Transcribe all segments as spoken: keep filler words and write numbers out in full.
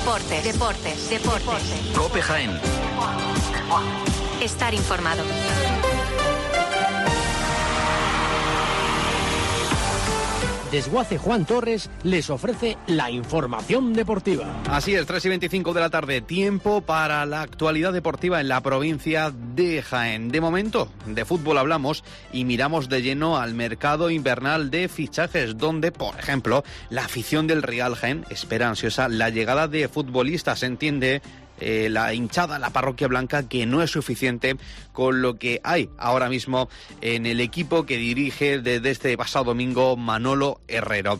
Deportes, deportes, deportes. COPE Jaén. Estar informado. Desguace Juan Torres les ofrece la información deportiva. Así es, tres y veinticinco de la tarde, tiempo para la actualidad deportiva en la provincia de Jaén. De momento, de fútbol hablamos y miramos de lleno al mercado invernal de fichajes, donde, por ejemplo, la afición del Real Jaén espera ansiosa la llegada de futbolistas. Se entiende Eh, la hinchada, la parroquia blanca, que no es suficiente con lo que hay ahora mismo en el equipo que dirige desde este pasado domingo Manolo Herrero.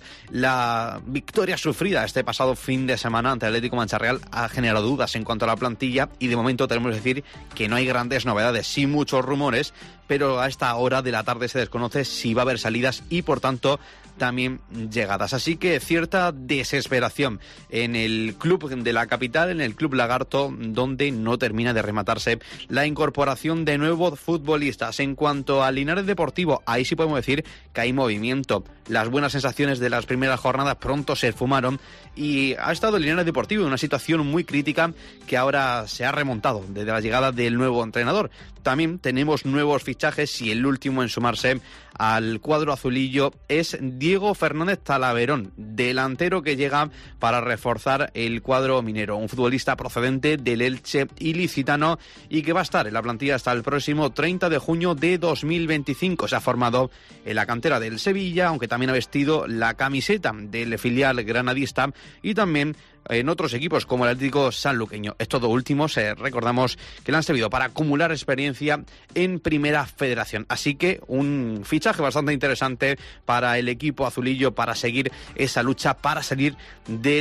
La victoria sufrida este pasado fin de semana ante el Atlético Mancha Real ha generado dudas en cuanto a la plantilla y de momento tenemos que decir que no hay grandes novedades, sí muchos rumores, pero a esta hora de la tarde se desconoce si va a haber salidas y por tanto también llegadas. Así que cierta desesperación en el club de la capital, en el club Lagarto, donde no termina de rematarse la incorporación de nuevos futbolistas. En cuanto al Linares Deportivo, ahí sí podemos decir que hay movimiento. Las buenas sensaciones de las primeras jornadas pronto se esfumaron y ha estado el Linares Deportivo en una situación muy crítica que ahora se ha remontado desde la llegada del nuevo entrenador. También tenemos nuevos fichajes y el último en sumarse al cuadro azulillo es Diego Fernández Talaverón, delantero que llega para reforzar el cuadro minero, un futbolista procedente del Elche ilicitano y que va a estar en la plantilla hasta el próximo treinta de junio de dos mil veinticinco. Se ha formado en la cantera del Sevilla, aunque también ha vestido la camiseta del filial granadista y también en otros equipos como el Atlético Sanluqueño. Estos dos últimos, eh, recordamos que le han servido para acumular experiencia en Primera Federación. Así que un fichaje bastante interesante para el equipo azulillo para seguir esa lucha, para salir de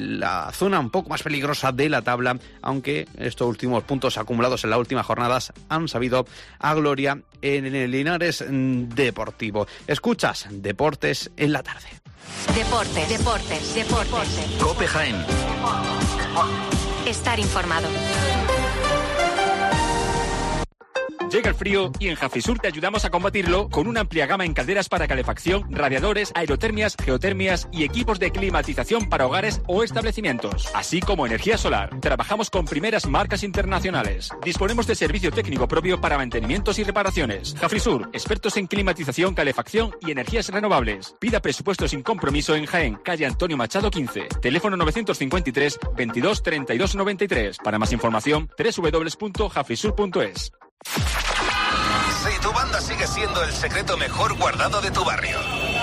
la zona un poco más peligrosa de la tabla, aunque estos últimos puntos acumulados en las últimas jornadas han sabido a gloria en el Linares Deportivo. Escuchas Deportes en la tarde. Deportes, deportes, deportes. COPE Jaén. Estar informado. Llega el frío y en Jafisur te ayudamos a combatirlo con una amplia gama en calderas para calefacción, radiadores, aerotermias, geotermias y equipos de climatización para hogares o establecimientos, así como energía solar. Trabajamos con primeras marcas internacionales. Disponemos de servicio técnico propio para mantenimientos y reparaciones. Jafisur, expertos en climatización, calefacción y energías renovables. Pida presupuesto sin compromiso en Jaén, calle Antonio Machado quince. Teléfono novecientos cincuenta y tres, veintidós, treinta y dos noventa y tres. Para más información, doble u doble u doble u punto jafisur punto es. Si tu banda sigue siendo el secreto mejor guardado de tu barrio,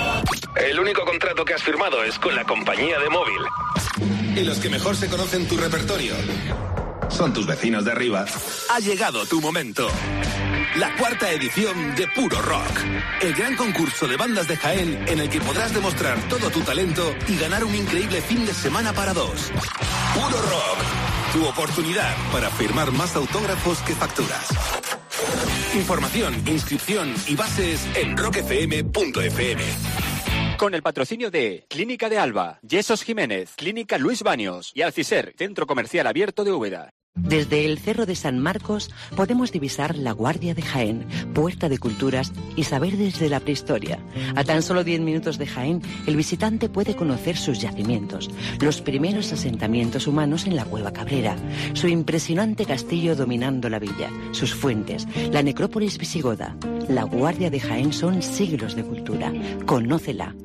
el único contrato que has firmado es con la compañía de móvil, y los que mejor se conocen tu repertorio son tus vecinos de arriba, ha llegado tu momento. La cuarta edición de Puro Rock, el gran concurso de bandas de Jaén en el que podrás demostrar todo tu talento y ganar un increíble fin de semana para dos. Puro Rock, tu oportunidad para firmar más autógrafos que facturas. Información, inscripción y bases en rock f m punto f m. Con el patrocinio de Clínica de Alba, Yesos Jiménez, Clínica Luis Baños y Alciser, Centro Comercial Abierto de Úbeda. Desde el Cerro de San Marcos podemos divisar la Guardia de Jaén, puerta de culturas y saber desde la prehistoria. A tan solo diez minutos de Jaén, el visitante puede conocer sus yacimientos, los primeros asentamientos humanos en la Cueva Cabrera, su impresionante castillo dominando la villa, sus fuentes, la necrópolis visigoda. La Guardia de Jaén son siglos de cultura. Conócela.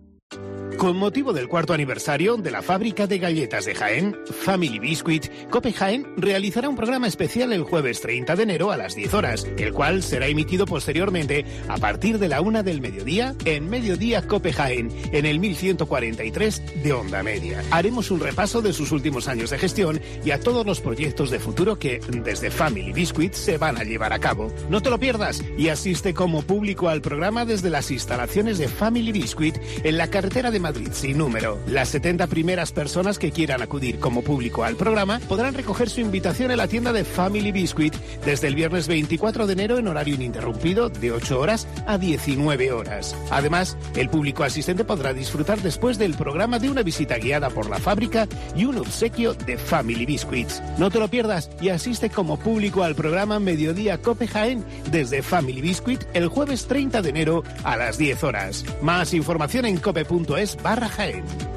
Con motivo del cuarto aniversario de la fábrica de galletas de Jaén, Family Biscuit, COPE Jaén realizará un programa especial el jueves treinta de enero a las diez horas, el cual será emitido posteriormente a partir de la una del mediodía en Mediodía COPE Jaén, en el mil ciento cuarenta y tres de Onda Media. Haremos un repaso de sus últimos años de gestión y a todos los proyectos de futuro que, desde Family Biscuit, se van a llevar a cabo. No te lo pierdas y asiste como público al programa desde las instalaciones de Family Biscuit en la carretera de Madrid sin número. Las setenta primeras personas que quieran acudir como público al programa podrán recoger su invitación en la tienda de Family Biscuit desde el viernes veinticuatro de enero en horario ininterrumpido de ocho horas a diecinueve horas. Además, el público asistente podrá disfrutar después del programa de una visita guiada por la fábrica y un obsequio de Family Biscuits. No te lo pierdas y asiste como público al programa Mediodía COPE Jaén desde Family Biscuit el jueves treinta de enero a las diez horas. Más información en cope punto es barra Jaén.